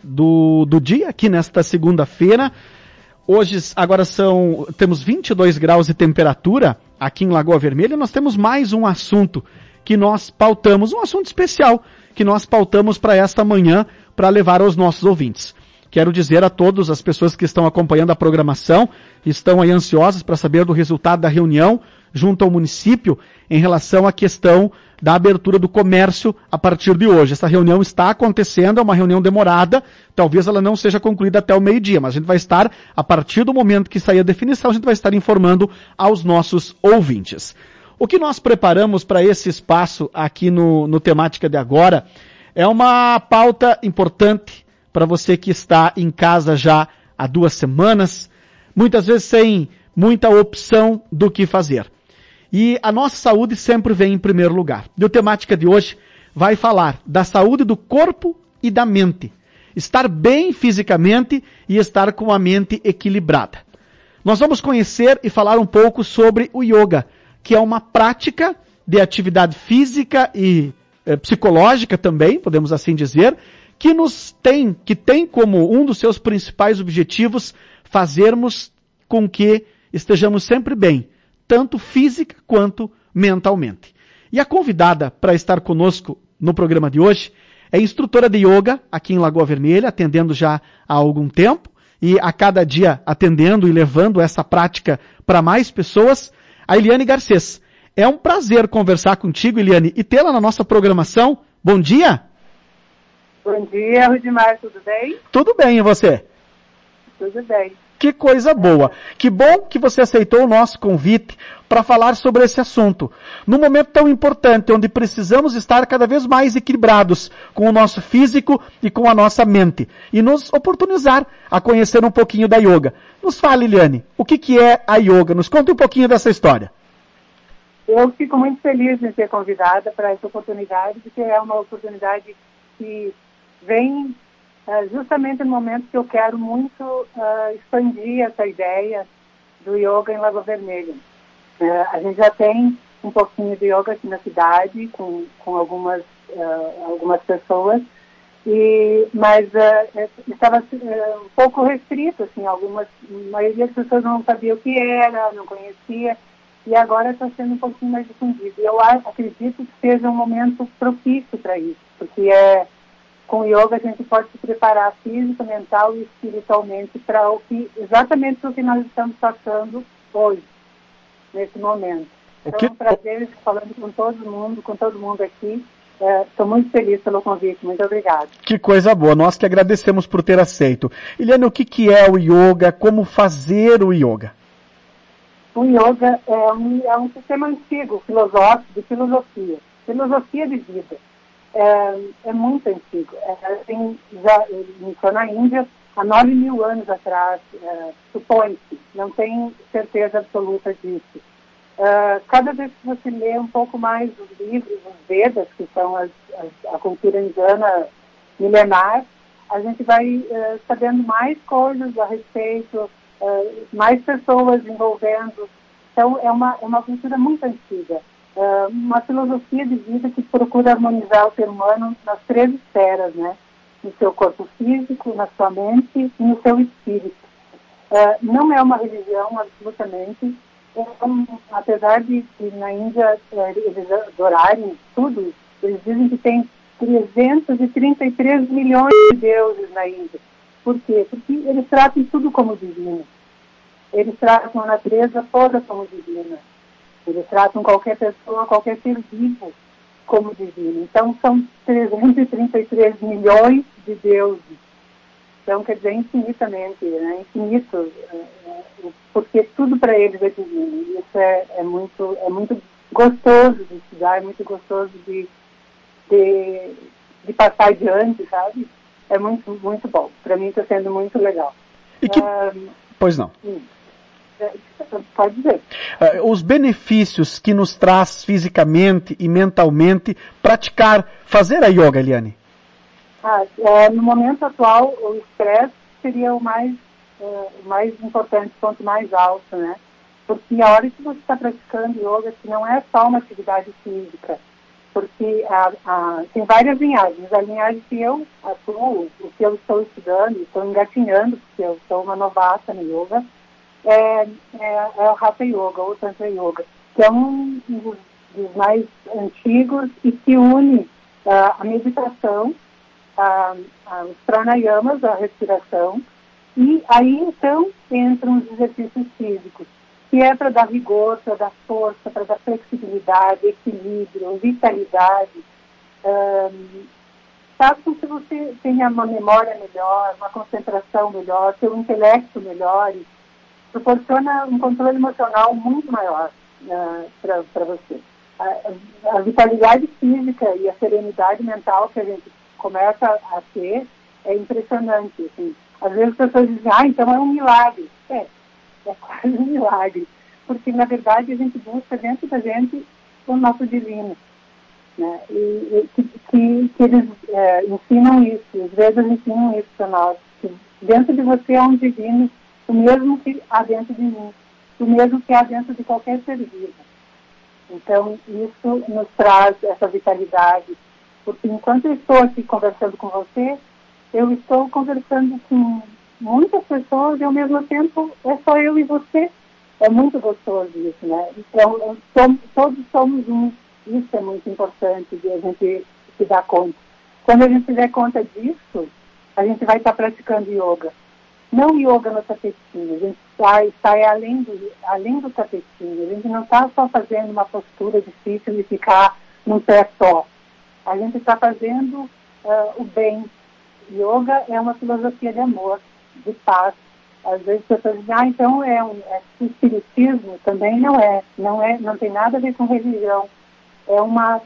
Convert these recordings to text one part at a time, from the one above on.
do dia, aqui nesta segunda-feira. Hoje, temos 22 graus de temperatura aqui em Lagoa Vermelha. Nós temos mais um assunto que nós pautamos, um assunto especial que nós pautamos para esta manhã, para levar aos nossos ouvintes. Quero dizer a todas as pessoas que estão acompanhando a programação, estão aí ansiosas para saber do resultado da reunião junto ao município em relação à questão da abertura do comércio a partir de hoje. Essa reunião está acontecendo, é uma reunião demorada, talvez ela não seja concluída até o meio-dia, mas a gente vai estar, a partir do momento que sair a definição, a gente vai estar informando aos nossos ouvintes. O que nós preparamos para esse espaço aqui no Temática de Agora é uma pauta importante para você que está em casa já há 2 semanas, muitas vezes sem muita opção do que fazer. E a nossa saúde sempre vem em primeiro lugar. E a temática de hoje vai falar da saúde do corpo e da mente. Estar bem fisicamente e estar com a mente equilibrada. Nós vamos conhecer e falar um pouco sobre o yoga, que é uma prática de atividade física e psicológica também, podemos assim dizer, que tem como um dos seus principais objetivos fazermos com que estejamos sempre bem, tanto física quanto mentalmente. E a convidada para estar conosco no programa de hoje é instrutora de yoga aqui em Lagoa Vermelha, atendendo já há algum tempo e a cada dia atendendo e levando essa prática para mais pessoas, a Eliane Garcês. É um prazer conversar contigo, Eliane, e tê-la na nossa programação. Bom dia! Bom dia, Rudimar, tudo bem? Tudo bem, e você? Tudo bem. Que coisa boa. Que bom que você aceitou o nosso convite para falar sobre esse assunto. Num momento tão importante, onde precisamos estar cada vez mais equilibrados com o nosso físico e com a nossa mente. E nos oportunizar a conhecer um pouquinho da yoga. Nos fale, Eliane, o que é a yoga? Nos conte um pouquinho dessa história. Eu fico muito feliz de ser convidada para essa oportunidade, porque é uma oportunidade que vem justamente no momento que eu quero muito expandir essa ideia do yoga em Lagoa Vermelha. A gente já tem um pouquinho de yoga aqui na cidade, com algumas pessoas, mas estava um pouco restrito, assim, a maioria das pessoas não sabia o que era, não conhecia, e agora está sendo um pouquinho mais difundido. E eu acredito que seja um momento propício para isso, porque com o yoga a gente pode se preparar física, mental e espiritualmente para exatamente o que nós estamos passando hoje, nesse momento. Então é um prazer estar falando com todo mundo aqui. Estou muito feliz pelo convite, muito obrigada. Que coisa boa, nós que agradecemos por ter aceito. Eliane, o que é o yoga? Como fazer o yoga? O yoga é um sistema antigo, filosófico, de filosofia de vida. É muito antigo. Já iniciou na Índia há 9.000 anos atrás, supõe-se, não tenho certeza absoluta disso. Cada vez que você lê um pouco mais os livros, os Vedas, que são a cultura indiana milenar, a gente vai sabendo mais coisas a respeito, mais pessoas envolvendo. Então, é uma cultura muito antiga. Uma filosofia de vida que procura harmonizar o ser humano nas 3 esferas, né? No seu corpo físico, na sua mente e no seu espírito. Não é uma religião, absolutamente. Apesar de na Índia eles adorarem tudo, eles dizem que tem 333 milhões de deuses na Índia. Por quê? Porque eles tratam tudo como divino. Eles tratam a natureza toda como divina. Eles tratam qualquer pessoa, qualquer ser vivo como divino. Então, são 333 milhões de deuses. Então, quer dizer, infinitamente, né? Infinito, porque tudo para eles é divino. E isso é muito gostoso de estudar, é muito gostoso de passar adiante, sabe? É muito, muito bom. Para mim está sendo muito legal. Pois não. Pode dizer. Os benefícios que nos traz fisicamente e mentalmente fazer a yoga, Eliane? No momento atual, o estresse seria o mais importante, o ponto mais alto, né? Porque a hora que você está praticando yoga, que não é só uma atividade física, porque tem várias linhagens. A linhagem que eu atuo, o que eu estou estudando, estou engatinhando, porque eu sou uma novata no yoga, é o Hatha Yoga, ou Tantra Yoga, que é um dos mais antigos e que une a meditação, os pranayamas, a respiração, e aí então entram os exercícios físicos, que é para dar vigor, para dar força, para dar flexibilidade, equilíbrio, vitalidade. Faz com que você tenha uma memória melhor, uma concentração melhor, seu intelecto melhor, e proporciona um controle emocional muito maior para você. A vitalidade física e a serenidade mental que a gente começa a ter é impressionante. Assim. Às vezes as pessoas dizem, então é um milagre. É quase um milagre, porque na verdade a gente busca dentro da gente o nosso divino, né? E que eles ensinam isso, os Vedas ensinam isso para nós, que dentro de você é um divino, o mesmo que há dentro de mim, o mesmo que há dentro de qualquer ser vivo. Então isso nos traz essa vitalidade, porque enquanto eu estou aqui conversando com você, eu estou conversando com muitas pessoas e ao mesmo tempo é só eu e você. É muito gostoso isso, né? Então, todos somos um. Isso é muito importante de a gente se dar conta. Quando a gente se der conta disso, a gente vai estar praticando yoga. Não yoga no tapetinho, a gente sai além do tapetinho. A gente não está só fazendo uma postura difícil de ficar num pé só. A gente está fazendo o bem. Yoga é uma filosofia de amor, de paz. Às vezes as pessoas dizem, então espiritismo também não tem nada a ver com religião. É uma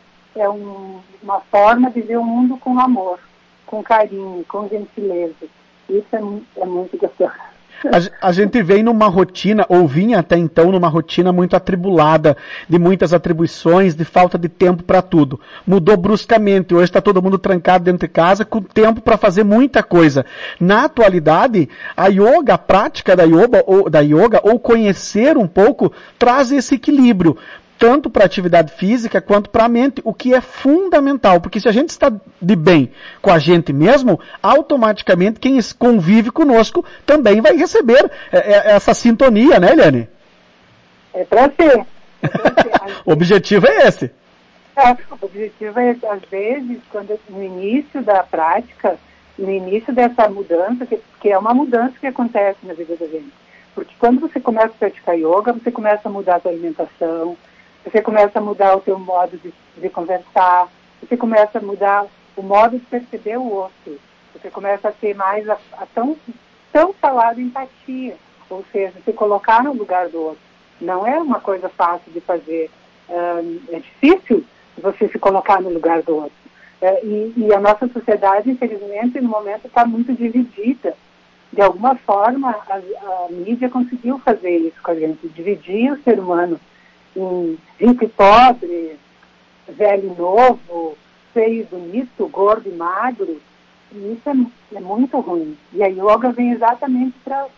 forma de ver o mundo com amor, com carinho, com gentileza. Isso é muito gostoso. A gente vem numa rotina, ou vinha até então numa rotina muito atribulada, de muitas atribuições, de falta de tempo para tudo. Mudou bruscamente, hoje está todo mundo trancado dentro de casa com tempo para fazer muita coisa. Na atualidade, a prática da yoga, ou conhecer um pouco, traz esse equilíbrio, tanto para a atividade física quanto para a mente, o que é fundamental, porque se a gente está de bem com a gente mesmo, automaticamente quem convive conosco também vai receber essa sintonia, né, Eliane? É para ser. O objetivo é esse. O objetivo é esse. Às vezes, no início da prática, no início dessa mudança, que é uma mudança que acontece na vida da gente, porque quando você começa a praticar yoga, você começa a mudar a sua alimentação, você começa a mudar o seu modo de conversar, você começa a mudar o modo de perceber o outro, você começa a ter mais a tão falada empatia, ou seja, se colocar no lugar do outro. Não é uma coisa fácil de fazer, é difícil você se colocar no lugar do outro. E a nossa sociedade, infelizmente, no momento está muito dividida. De alguma forma, a mídia conseguiu fazer isso com a gente, dividir o ser humano em rico e pobre, velho e novo, feio e bonito, gordo e magro. E isso é muito ruim. E a yoga vem exatamente para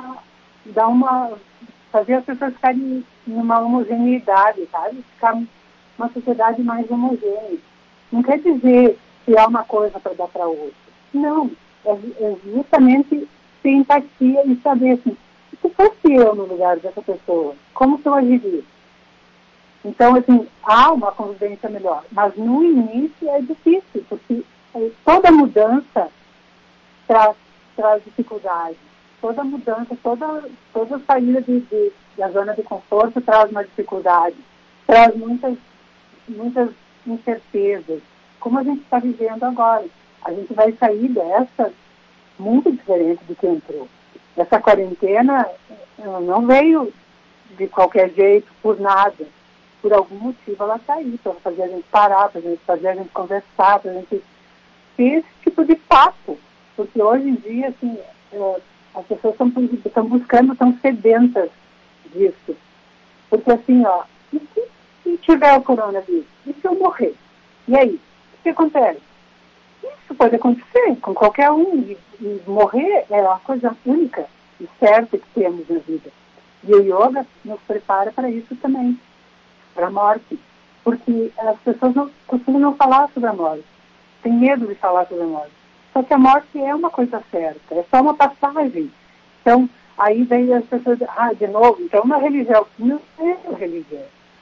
fazer as pessoas ficarem numa homogeneidade, sabe? Ficar uma sociedade mais homogênea. Não quer dizer que há uma coisa para dar para outra. Não. É justamente ter empatia e saber assim, se fosse eu no lugar dessa pessoa, como que eu agiria? Então, assim, há uma convivência melhor. Mas no início é difícil, porque toda mudança traz dificuldade. Toda mudança, toda saída da zona de conforto traz uma dificuldade. Traz muitas incertezas. Como a gente está vivendo agora. A gente vai sair dessa muito diferente do que entrou. Essa quarentena não veio de qualquer jeito, por nada. Por algum motivo ela está aí, para fazer a gente parar, para fazer a gente conversar, para a gente ter esse tipo de papo. Porque hoje em dia, assim, as pessoas estão buscando, estão sedentas disso. Porque assim, e se tiver o coronavírus? E se eu morrer? E aí? O que acontece? Isso pode acontecer com qualquer um. E morrer é uma coisa única e certa que temos na vida. E o yoga nos prepara para isso também, para a morte. porque as pessoas costumam não falar sobre a morte, tem medo de falar sobre a morte. Só que a morte é uma coisa certa, é só uma passagem. Então, aí vem as pessoas, de novo, então uma religião, não é uma religião.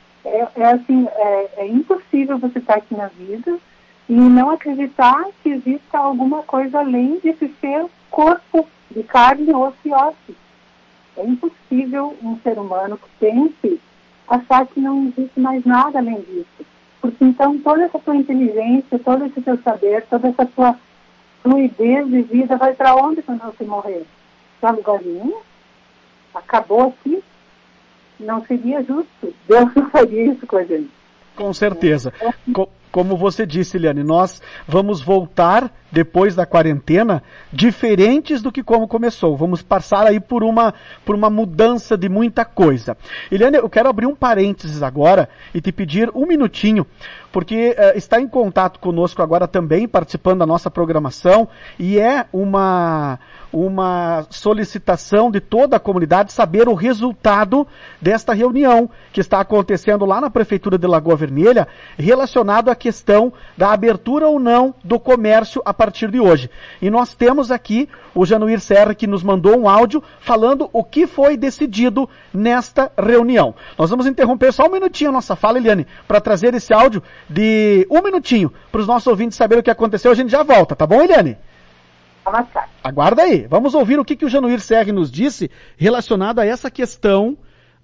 É impossível você estar aqui na vida e não acreditar que exista alguma coisa além desse seu corpo de carne, osso e ossos. É impossível um ser humano que pense achar que não existe mais nada além disso. Porque então toda essa tua inteligência, todo esse teu saber, toda essa tua fluidez de vida vai para onde quando você morrer? Para lugar nenhum? Acabou aqui? Não seria justo. Deus não faria isso com a gente. Com certeza. Como você disse, Eliane, nós vamos voltar depois da quarentena diferentes do que como começou. Vamos passar aí por uma mudança de muita coisa. Eliane, eu quero abrir um parênteses agora e te pedir um minutinho, porque está em contato conosco agora também, participando da nossa programação, e é uma solicitação de toda a comunidade saber o resultado desta reunião que está acontecendo lá na Prefeitura de Lagoa Vermelha, relacionado à questão da abertura ou não do comércio a partir de hoje. E nós temos aqui o Januir Serra, que nos mandou um áudio falando o que foi decidido nesta reunião. Nós vamos interromper só um minutinho a nossa fala, Eliane, para trazer esse áudio de um minutinho para os nossos ouvintes saberem o que aconteceu. A gente já volta, tá bom, Eliane? Aguarda aí. Vamos ouvir o que o Januir Serra nos disse relacionado a essa questão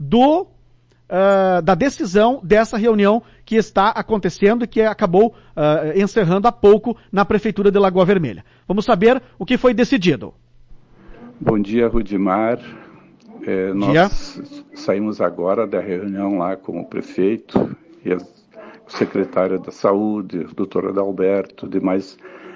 da decisão dessa reunião que está acontecendo e que acabou encerrando há pouco na Prefeitura de Lagoa Vermelha. Vamos saber o que foi decidido. Bom dia, Rudimar. Nós saímos agora da reunião lá com o prefeito e o secretário da Saúde, o doutor Adalberto, demais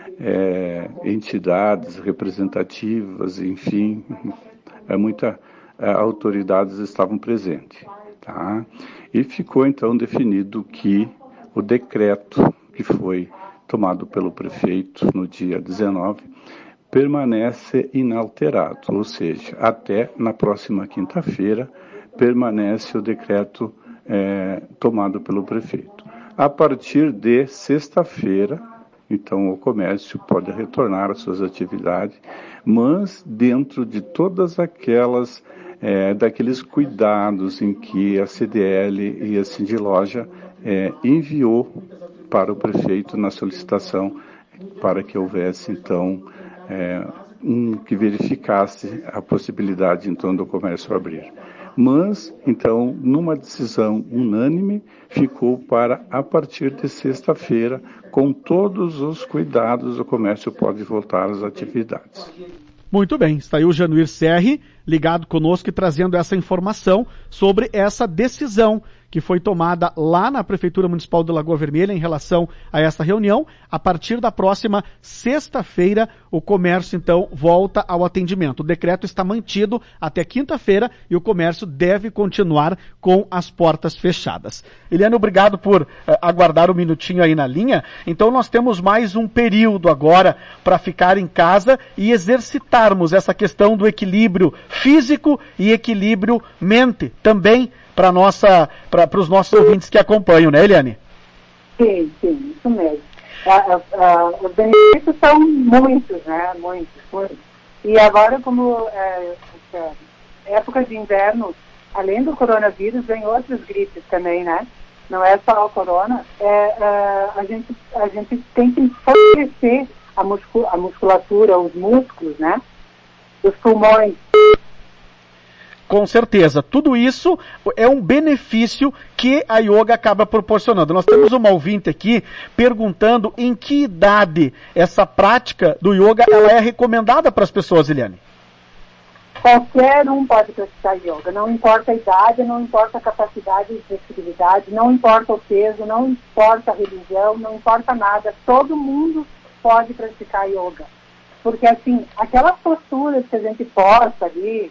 entidades representativas, enfim, muitas autoridades estavam presentes. Tá? E ficou então definido que o decreto que foi tomado pelo prefeito no dia 19 permanece inalterado, ou seja, até na próxima quinta-feira permanece o decreto tomado pelo prefeito. A partir de sexta-feira, então o comércio pode retornar às suas atividades, mas dentro de todas aquelas daqueles cuidados em que a CDL e a Cindiloja enviou para o prefeito na solicitação para que houvesse, então, que verificasse a possibilidade, então, do comércio abrir. Mas, então, numa decisão unânime, ficou para, a partir de sexta-feira, com todos os cuidados, o comércio pode voltar às atividades. Muito bem, está aí o Januir Serri ligado conosco e trazendo essa informação sobre essa decisão que foi tomada lá na Prefeitura Municipal de Lagoa Vermelha em relação a essa reunião. A partir da próxima sexta-feira, o comércio, então, volta ao atendimento. O decreto está mantido até quinta-feira e o comércio deve continuar com as portas fechadas. Eliane, obrigado por aguardar um minutinho aí na linha. Então, nós temos mais um período agora para ficar em casa e exercitarmos essa questão do equilíbrio físico e equilíbrio mente também para os nossos ouvintes que acompanham, né, Eliane? Sim, isso mesmo. Os benefícios são muitos, né? Muitos. E agora, como época de inverno, além do coronavírus, vem outras gripes também, né? Não é só o corona. A gente tem que fortalecer a musculatura, os músculos, né? Os pulmões. Com certeza. Tudo isso é um benefício que a yoga acaba proporcionando. Nós temos uma ouvinte aqui perguntando em que idade essa prática do yoga ela é recomendada para as pessoas, Eliane. Qualquer um pode praticar yoga. Não importa a idade, não importa a capacidade de flexibilidade, não importa o peso, não importa a religião, não importa nada. Todo mundo pode praticar yoga. Porque, assim, aquelas posturas que a gente posta ali,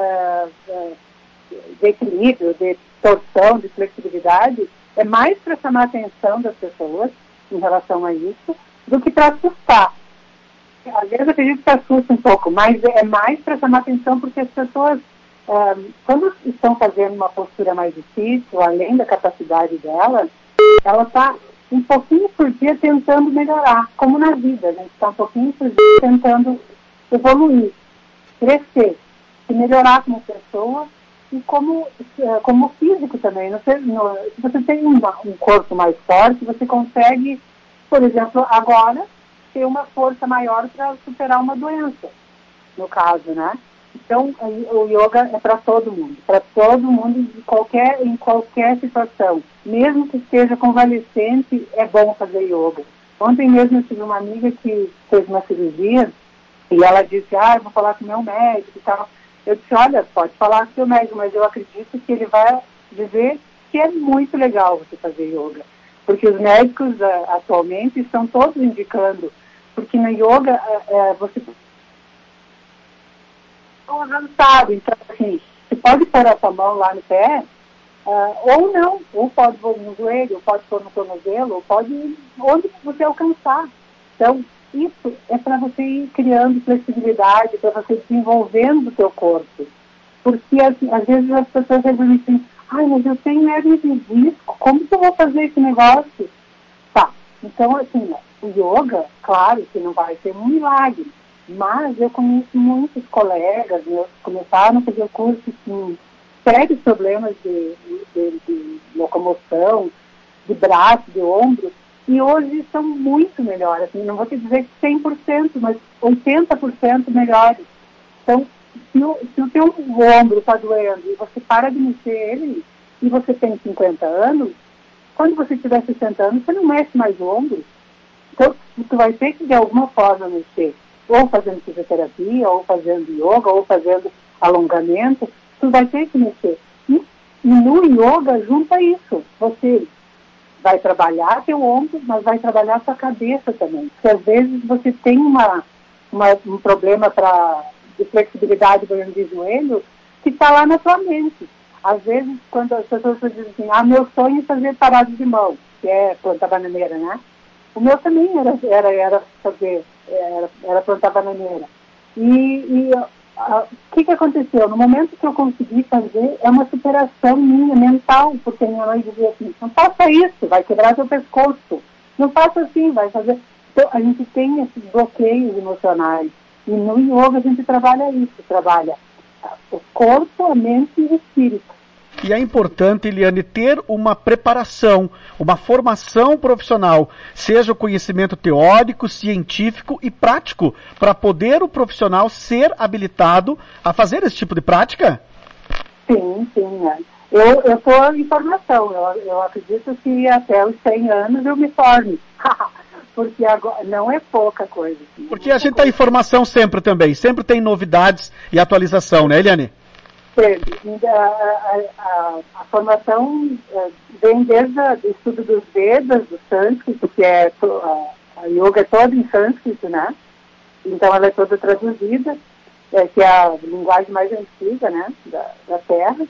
de equilíbrio, de torção, de flexibilidade, é mais para chamar a atenção das pessoas em relação a isso do que para assustar. Às vezes eu acredito que assusta um pouco, mas é mais para chamar a atenção porque as pessoas, quando estão fazendo uma postura mais difícil, além da capacidade delas, ela está um pouquinho por dia tentando melhorar, como na vida, a gente está um pouquinho por dia tentando evoluir, crescer, se melhorar como pessoa e como físico também. Se você tem um corpo mais forte, você consegue, por exemplo, agora, ter uma força maior para superar uma doença, no caso, né? Então, o yoga é para todo mundo em qualquer situação. Mesmo que esteja convalescente, é bom fazer yoga. Ontem mesmo eu tive uma amiga que fez uma cirurgia e ela disse, eu vou falar com o meu médico e tal. Eu disse, olha, pode falar com o seu médico, mas eu acredito que ele vai dizer que é muito legal você fazer yoga. Porque os médicos atualmente estão todos indicando, porque no yoga você avançado, então assim, você pode pôr a sua mão lá no pé, ou não, ou pode pôr no joelho, ou pode pôr no tornozelo, ou pode ir onde você alcançar. Então, isso é para você ir criando flexibilidade, para você desenvolvendo o seu corpo. Porque, assim, às vezes as pessoas dizem assim, mas eu tenho hernia de disco, como que eu vou fazer esse negócio? Tá, então, assim, o yoga, claro que não vai ser um milagre, mas eu conheço muitos colegas meus que começaram a fazer o curso com sérios problemas de locomoção, de braço, de ombro, e hoje são muito melhores. Assim, não vou te dizer que 100%, mas 80% melhores. Então, se o teu ombro está doendo e você para de mexer ele, e você tem 50 anos, quando você tiver 60 anos, você não mexe mais o ombro. Então, tu vai ter que, de alguma forma, mexer. Ou fazendo fisioterapia, ou fazendo yoga, ou fazendo alongamento, tu vai ter que mexer. E no yoga, junta isso. Você vai trabalhar teu ombro, mas vai trabalhar sua cabeça também. Porque às vezes você tem um problema de flexibilidade de joelho que está lá na tua mente. Às vezes, quando as pessoas dizem assim, meu sonho é fazer parado de mão, que é plantar bananeira, né? O meu também era plantar bananeira. E o que aconteceu? No momento que eu consegui fazer, é uma superação minha, mental, porque minha mãe dizia assim, não faça isso, vai quebrar teu pescoço. Não faça assim, vai fazer... Então, a gente tem esses bloqueios emocionais. E no yoga a gente trabalha isso, trabalha o corpo, a mente e o espírito. E é importante, Eliane, ter uma preparação, uma formação profissional, seja o conhecimento teórico, científico e prático, para poder o profissional ser habilitado a fazer esse tipo de prática? Sim. Eu estou em formação. Eu acredito que até os 100 anos eu me forme. Porque agora não é pouca coisa. Assim. Porque a gente está em formação sempre também. Sempre tem novidades e atualização, né, Eliane? A formação vem desde o estudo dos Vedas, do sânscrito, que a yoga é toda em sânscrito, né? Então ela é toda traduzida, que é a linguagem mais antiga, né, da Terra.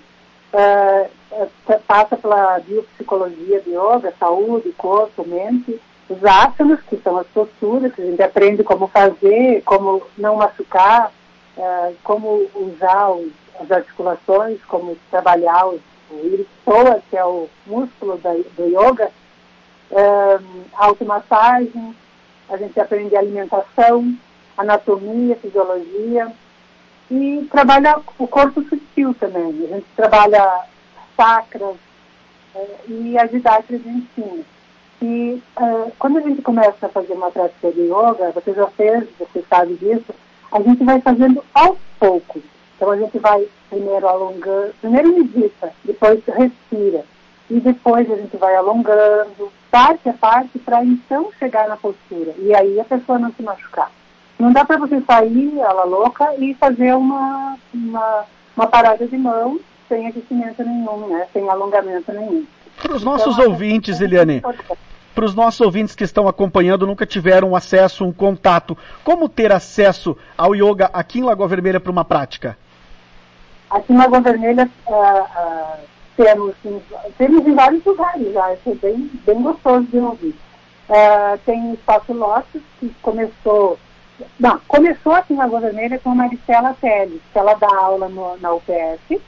Passa pela biopsicologia do yoga, saúde, corpo, mente, os asanas, que são as posturas, que a gente aprende como fazer, como não machucar, como usar as articulações, como trabalhar o iristoa, que é o músculo do yoga, automassagem, a gente aprende alimentação, anatomia, fisiologia, e trabalha o corpo sutil também. A gente trabalha chakras e as didáticas de ensino. E quando a gente começa a fazer uma prática de yoga, você sabe disso, a gente vai fazendo aos poucos. Então a gente vai primeiro alongando, primeiro medita, depois respira. E depois a gente vai alongando, parte a parte, para então chegar na postura. E aí a pessoa não se machucar. Não dá para você sair, ela louca, e fazer uma parada de mão sem aquecimento nenhum, né? Sem alongamento nenhum. Para os nossos ouvintes, Eliane, para os nossos ouvintes que estão acompanhando, nunca tiveram acesso, um contato, como ter acesso ao yoga aqui em Lagoa Vermelha para uma prática? Aqui em Lagoa Vermelha temos em vários lugares já, isso é bem gostoso de ouvir. Tem o Espaço Lotus, que começou aqui em Lagoa Vermelha com a Maricela Teles, que ela dá aula na UPS,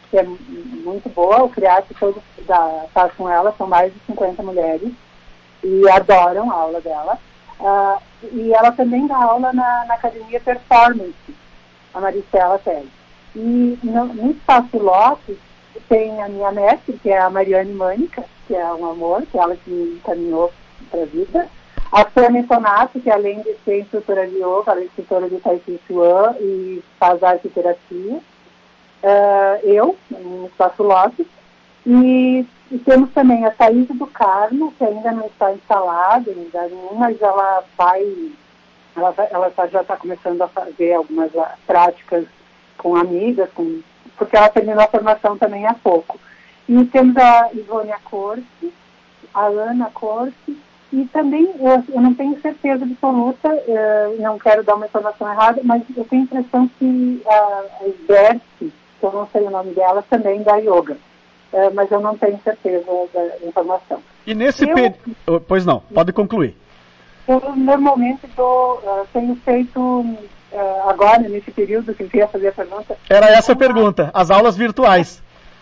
que é muito boa. O CRIAT todo faz com ela, são mais de 50 mulheres e adoram a aula dela. E ela também dá aula na Academia Performance, a Maricela Teles. E no Espaço Lopes tem a minha mestre, que é a Mariane Mânica, que é um amor, que ela que me encaminhou para a vida. A Sônia Sonato, que além de ser instrutora de yoga, ela é instrutora de Tai Chi Chuan e faz arte terapia. Eu, no Espaço Lopes. E temos também a Thaís do Carmo, que ainda não está instalada em lugar nenhum, mas ela já está começando a fazer algumas práticas com amigas, porque ela terminou a formação também há pouco. E temos a Ivônia Corsi, a Ana Corsi, e também, eu não tenho certeza absoluta, não quero dar uma informação errada, mas eu tenho a impressão que a Berti, que eu não sei o nome dela, também dá yoga. Mas eu não tenho certeza da informação. E nesse período... Pois não, pode concluir. Eu normalmente tenho feito, agora, nesse período que eu ia fazer a pergunta... Era essa a pergunta, as aulas virtuais.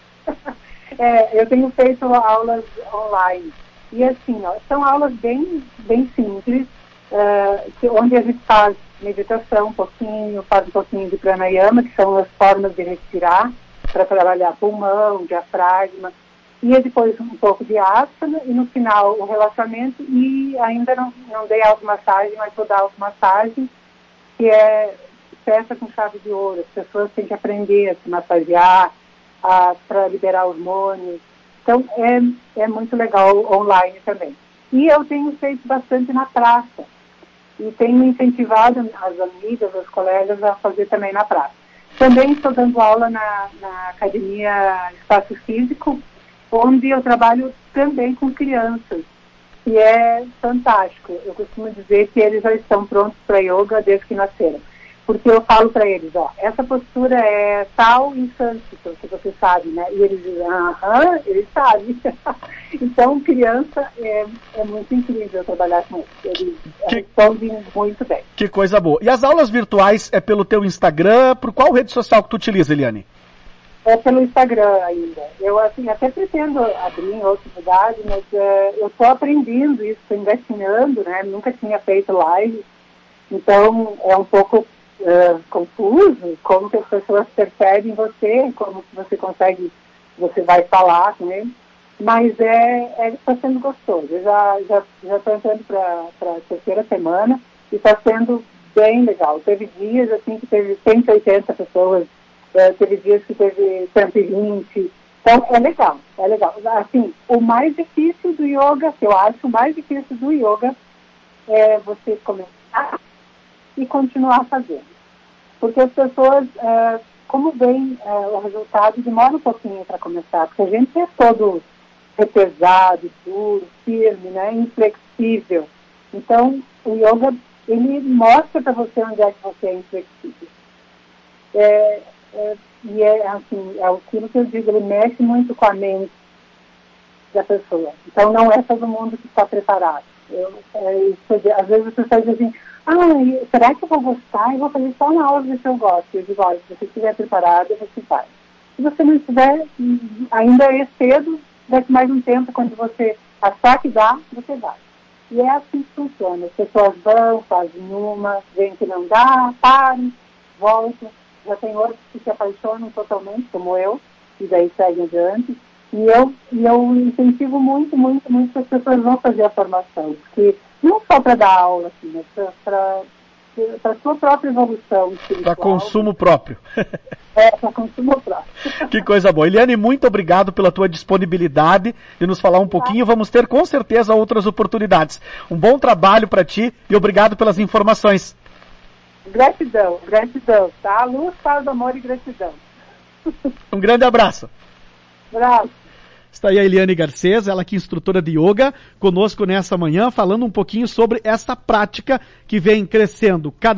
Eu tenho feito aulas online. E assim, são aulas bem simples, onde a gente faz meditação faz um pouquinho de pranayama, que são as formas de respirar, para trabalhar pulmão, diafragma, e depois um pouco de asana, e no final o relaxamento, e ainda não dei automassagem, mas vou dar automassagem, que é peça com chave de ouro. As pessoas têm que aprender a se massagear, para liberar hormônios. Então, é muito legal online também. E eu tenho feito bastante na praça, e tenho incentivado as amigas, os colegas a fazer também na praça. Também estou dando aula na Academia Espaço Físico, onde eu trabalho também com crianças, e é fantástico. Eu costumo dizer que eles já estão prontos para yoga desde que nasceram. Porque eu falo para eles, essa postura é tal em sânscrito, que você sabe, né? E eles dizem, eles sabem. Então, criança, é muito incrível trabalhar com eles. Eles respondem muito bem. Que coisa boa. E as aulas virtuais é pelo teu Instagram? Por qual rede social que tu utiliza, Eliane? É pelo Instagram ainda. Eu, assim, até pretendo abrir em outros lugares, mas eu estou aprendendo isso, estou engatinhando, né? Nunca tinha feito live. Então, é um pouco... confuso, como que as pessoas percebem você, como que você vai falar com ele, mas está sendo gostoso. Eu já estou entrando para a terceira semana e está sendo bem legal. Teve dias assim que teve 180 pessoas, teve dias que teve 120, então é legal. Assim, o mais difícil do yoga, que eu acho o mais difícil do yoga, é você começar e continuar fazendo. Porque as pessoas, como vem o resultado, demora um pouquinho para começar, porque a gente é todo repesado, duro, firme, né, inflexível. Então, o yoga, ele mostra para você onde é que você é inflexível. E assim, é aquilo que eu digo, ele mexe muito com a mente da pessoa. Então, não é todo mundo que está preparado. Às vezes as pessoas dizem assim, será que eu vou gostar? Eu vou fazer só uma aula de que eu gosto. Eu digo, olha, se você estiver preparada, você faz. Se você não estiver, ainda é cedo, daqui mais um tempo, quando você achar que dá, você vai. E é assim que funciona. As pessoas vão, fazem uma, veem que não dá, param, voltam. Já tem outros que se apaixonam totalmente, como eu, e daí seguem adiante. E eu incentivo muito, muito, muito que as pessoas vão fazer a formação. Porque não só para dar aula, assim, mas para a sua própria evolução espiritual. Para consumo próprio. Para consumo próprio. Que coisa boa. Eliane, muito obrigado pela tua disponibilidade de nos falar um pouquinho. Vamos ter com certeza outras oportunidades. Um bom trabalho para ti e obrigado pelas informações. Gratidão, tá? Luz, paz, amor e gratidão. Um grande abraço. Abraço. Está aí a Eliane Garcês, ela que é instrutora de yoga, conosco nessa manhã, falando um pouquinho sobre essa prática que vem crescendo cada